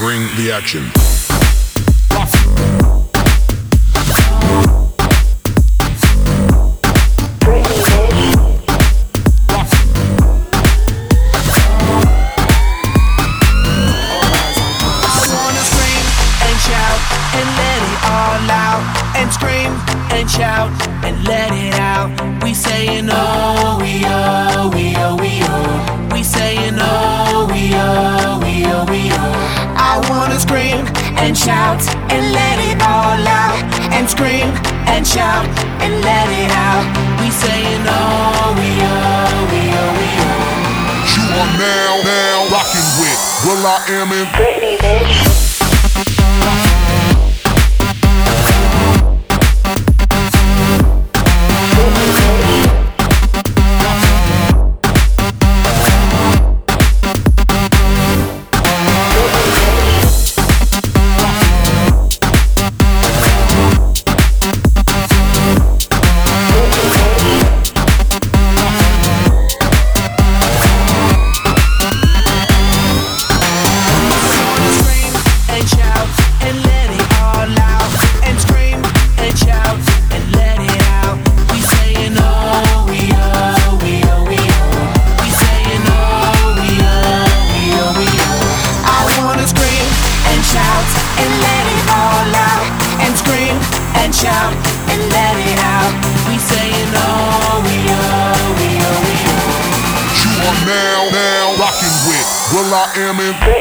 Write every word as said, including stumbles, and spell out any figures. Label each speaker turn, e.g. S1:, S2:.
S1: bring the action.
S2: And shout and let it out. We saying oh, we oh, we oh, we oh. We saying oh, we oh, we oh, we oh. I wanna scream and shout and let it all out. And scream and shout and let it out. We saying oh, we oh, we oh, we oh.
S1: You are now, now rocking with Will I Am in
S3: Britney, bitch.
S1: Will I Am in